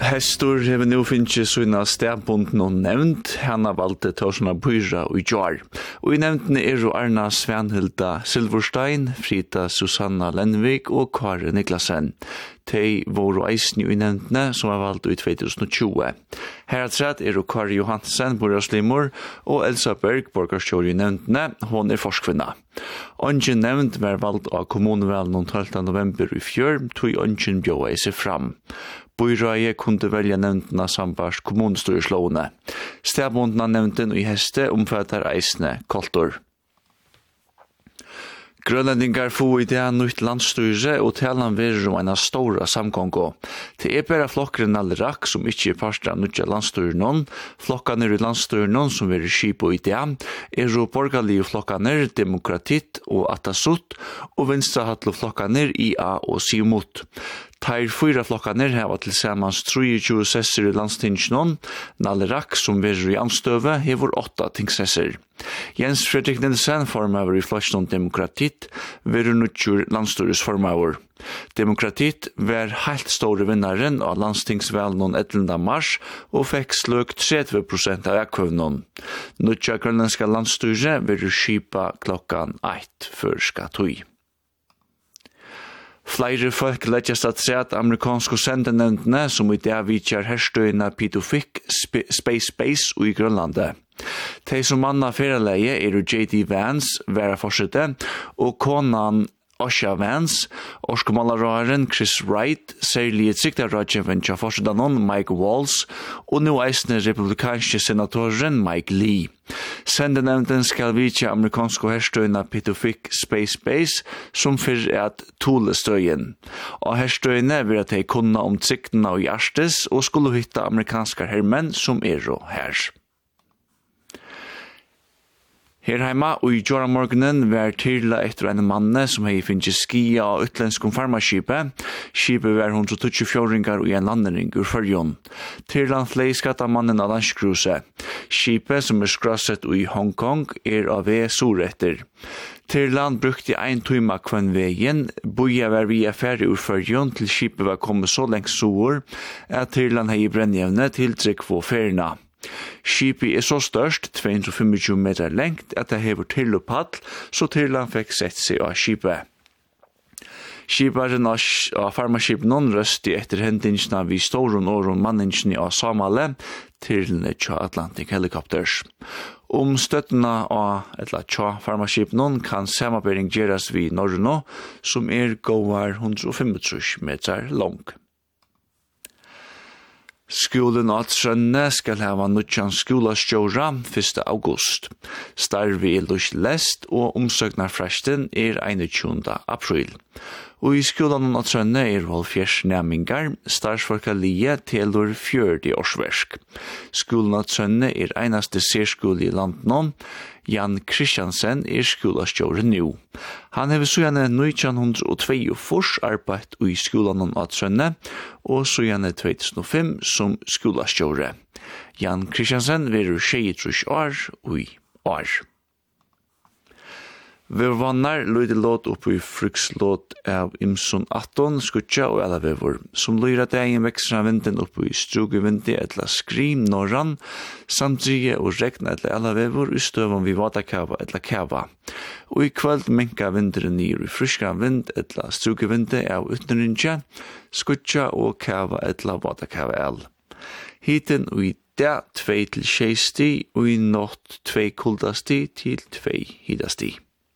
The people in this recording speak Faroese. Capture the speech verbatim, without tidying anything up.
Hestor hever nu finnst sina stedbunden og nevnt, hana valgte Torsna Pyra og Jar. Og i nevntene er jo Arna Svanhilda Silverstein, Frida Susanna Lenvik og Kare Niklasen. De var eisne i nevntene som er valgt i tjuetusen og tjue. Heradsrett er jo Kari Johansen, Borgaslimor, og Elsa Berg, borgarskjør i nevntene, hon er forskvinna. Ongen nevnt var valgt av kommunevelen den tolvte november i fjør, tog ongen bjøa i seg fram. Byrøye kunne velge nevntene sambars kommunstyreslående. Stedbundene nevnten i heste omfatter eisne koltor. Grønlendingar få i det nytt landstyre og talan verer om en stora samkongo. Det er bare flokkeren Nalerak som ikke er part av nytt landstyren. Flokkene i landstyren som verer skip og i det er jo borgerlige flokkene Demokratitt og Atasut og venstrehattle flokkene I A og Siumut. Teir fyra flokkene hava til samans tjuetre sesser i landstingsnon. Nalerak som verer i anstøve hever åtta tingsesser. Jens Fredrik Nilsen, formøver i Fløsjnon Demokratitt, verer nutjur landstyrets formøver. Demokratitt var helt store vinnaren av landstingsvelen ellevte mars og fikk sløkt tretti prosent av ekkøvnen. Nutja grønlandska landstyre verer skipa klokkan eitt før skatui. Flere folk legges at se at amerikanske sendenevntene som i dag vidtjer herstøyene Pitufik Space Base og i Grønlandet. De som manna feraleie er J D Vance, være forsøtte, og konan Osha Vance, orskomalararen Chris Wright, særlig et siktarradjeven til forsøttanon Mike Walls, og nå eisne republikanske senatoren Mike Lee. Sendenevnten skal vitja amerikanske herstøyene Pitufik Space Base, som fyrir er at Tulestøyen. Og herstøyene vil at de kunne om siktene og hjertes, og skulle hitta amerikanske hermenn som er og her. Her heima og i Joramorgenen var tyrla etter en manne som hei finnst skia av utlenskom farmaskipet. Skipet var hundre tjuefjøringar og en landering ur Førjon. Tyrlan flei skatta mannen av landskruse. Skipet som er skrasset i Hongkong er av vei soretter. Tyrlan brukte ein tøyma kvann vegen, boja var via ferdig ur Førjon til skipet var kommet så lengt sår at Tyrlan hei brennjevne til trygg på ferina. Skipet er så størst, to hundre tjuefem meter lengt, at det hever til og paddel, så Tyrlan fikk sett seg av skipet. Skiparen av farmaskipen røsti etter hendingsna vi storon åron manningsni av Samale til Tja Atlantic Helicopters. Om støttene av etla Tja farmaskipen kan samarbeiring gjeras vi Norrøno, som er gåar hundre tjuefem meter lang. Skolen av Trønne skal hava nutjan skolastjóra første august. Starvi er lust lest og omsøknarfresten er einogtjúgunda april. Og i skolen av Trønne er halvfjerds næmingar, starfsfolka lie telur fjørdi årsversk. Skolen av Trønne er einaste særskole i landet. Jan Kristiansen er skolastjóre nu. Han hever så gjerne nitjan tjueto arbeid i skolen av Trønne, og så gjerne to tusen og fem som skolastjóre. Jan Kristiansen veru tjuetre år og i år. Vi vannar løyde låt opp i frukslåt av Imson atton, skutja og alla vevor. Som løyra dagen vekster av vinden opp i strugevindi etla skrim norran, samtrige og regna etla alla vevor i støvun vi vatakava etla kava. Og i kveld menka vinderen nir i friska vind etla strugevindi av utnørinja, skutja og kava etla vatakava el. Hiten og i dag tvei til tjei sti og i natt tvei kuldasti til tvei hidasti.